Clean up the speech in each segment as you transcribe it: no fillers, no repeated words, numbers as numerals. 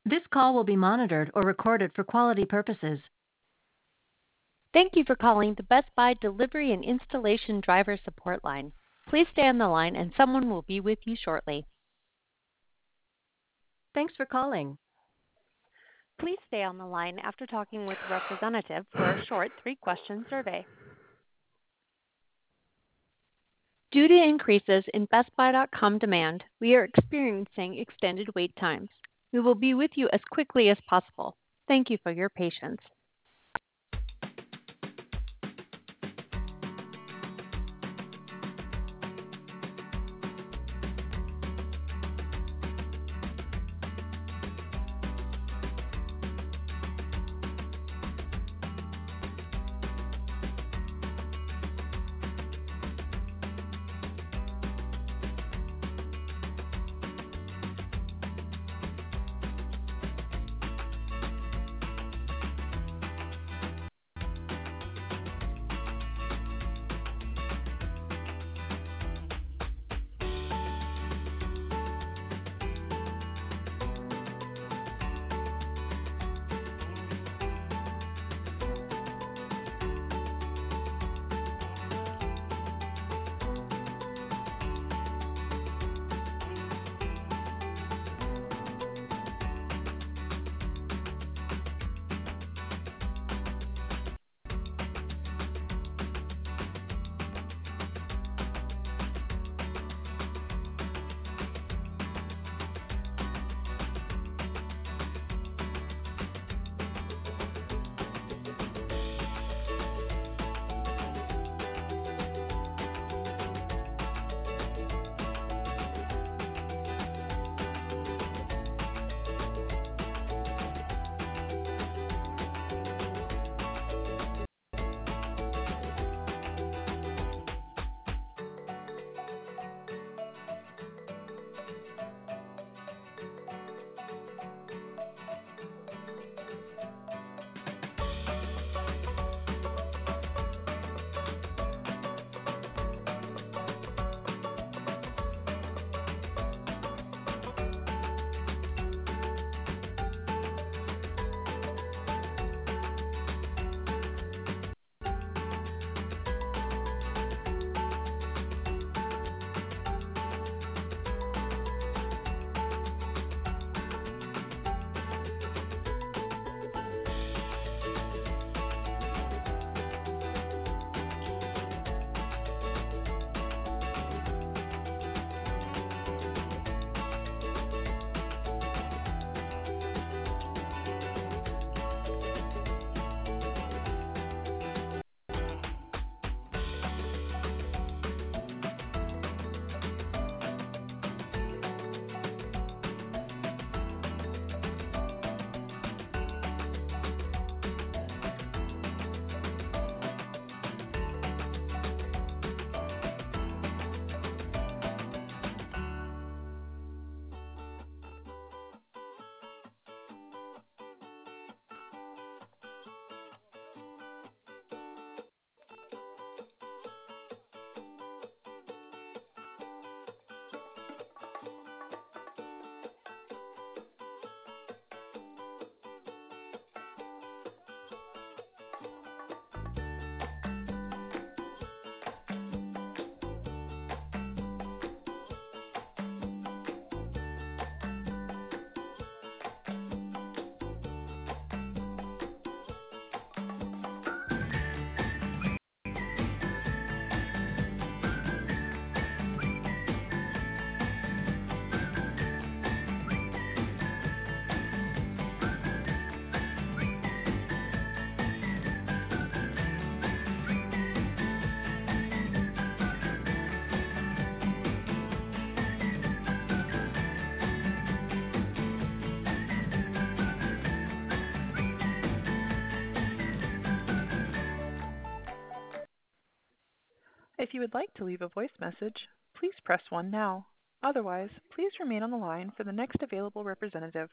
This call will be monitored or recorded for quality purposes. Thank you for calling the Best Buy Delivery and Installation Driver Support Line. Please stay on the line and someone will be with you shortly. Thanks for calling. Please stay on the line after talking with a representative for a short 3-question survey. Due to increases in BestBuy.com demand, we are experiencing extended wait times. We will be with you as quickly as possible. Thank you for your patience. If you would like to leave a voice message, please press 1 now. Otherwise, please remain on the line for the next available representative.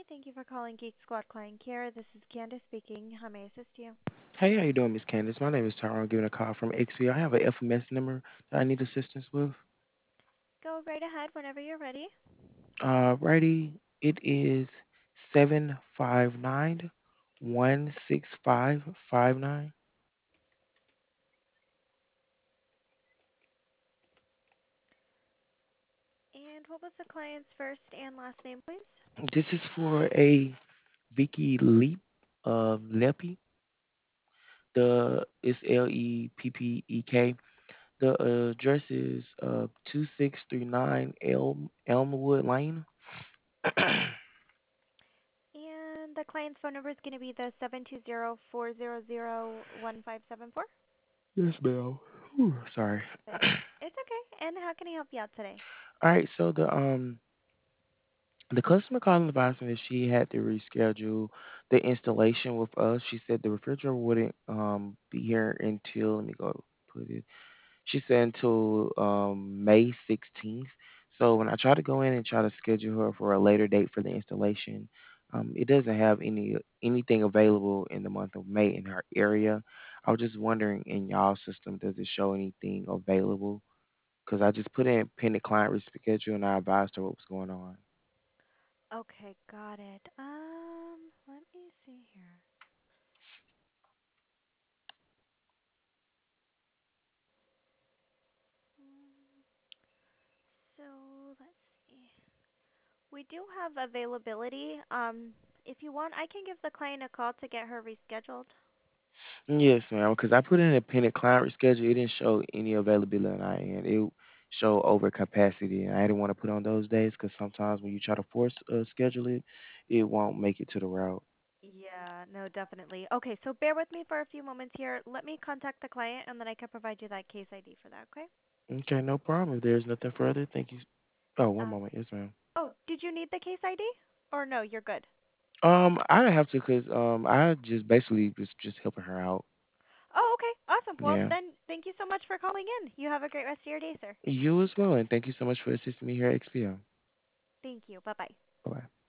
Thank you for calling Geek Squad Client Care. This is Candace speaking. How may I assist you? Hey, how you doing, Miss Candace? My name is Tyrone, giving a call from XP. I have an FMS number that I need assistance with. Go right ahead whenever you're ready. Righty, it is 759-16559. And what was the client's first and last name, please? This is for a Vicky Leap Leppy. The it's Leppek. The address is 2639 Elmwood Lane. And the client's phone number is going to be the 720-400-1574. Yes, ma'am. Whew, sorry. It's okay. And how can I help you out today? All right, so the customer called and advised me that she had to reschedule the installation with us. She said the refrigerator wouldn't be here until, let me go put it. She said until May 16th. So when I try to go in and try to schedule her for a later date for the installation, it doesn't have anything available in the month of May in her area. I was just wondering, in y'all system, does it show anything available? Because I just put in pending client reschedule and I advised her what was going on. Okay, got it. Let me see here. Mm, So let's see. We do have availability. If you want, I can give the client a call to get her rescheduled. Yes, ma'am. Because I put in a pending client reschedule, it didn't show any availability on our end. It showed over capacity, and I didn't want to put on those days because sometimes when you try to force schedule it, it won't make it to the route. Yeah, no, definitely. Okay, so bear with me for a few moments here. Let me contact the client and then I can provide you that case ID for that, okay? Okay, no problem. If there's nothing further, thank you. Oh, one Uh, moment. Yes, ma'am. oh, did you need the case ID? Or no, you're good. I don't have to because I just basically just helping her out. Oh, okay. Awesome. Well, Yeah. then thank you so much for calling in. You have a great rest of your day, sir. You as well, and thank you so much for assisting me here at XPO. Thank you. Bye-bye. Bye bye.